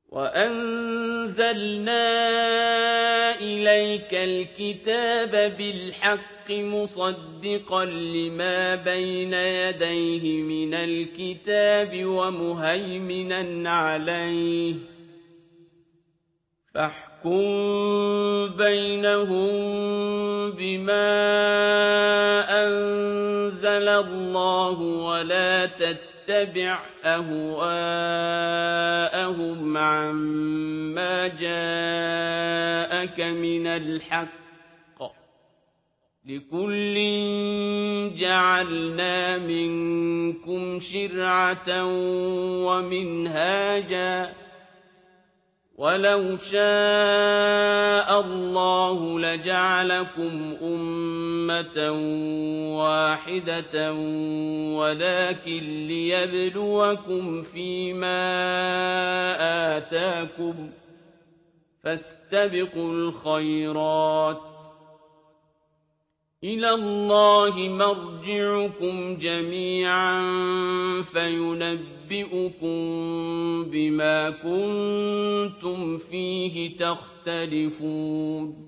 وَأَنزَلْنَا إِلَيْكَ الْكِتَابَ بِالْحَقِّ مُصَدِّقًا لِّمَا بَيْنَ يَدَيْهِ مِنَ الْكِتَابِ وَمُهَيْمِنًا عَلَيْهِ ۖ فَاحْكُم بَيْنَهُم بِمَا أَنزَلَ اللَّهُ وَلَا تَتَّبِعْ أَهْوَاءَهُمْ عَمَّا جَاءَكَ مِنَ الْحَقِّ ۚ لِكُلٍّ جَعَلْنَا مِنكُمْ شِرْعَةً وَمِنْهَاجًا ۚ وَلَوْ شَاءَ اللَّهُ لَجَعَلَكُمْ أُمَّةً وَاحِدَةً وَلَٰكِن لِّيَبْلُوَكُمْ فِيمَا آتَاكُمْ ۖ فَاسْتَبِقُوا الْخَيْرَاتِ ۚ إِلَى اللَّهِ مَرْجِعُكُمْ جَمِيعًا فَيُنَبِّئُكُم بِمَا كُنتُمْ فِيهِ تَخْتَلِفُونَ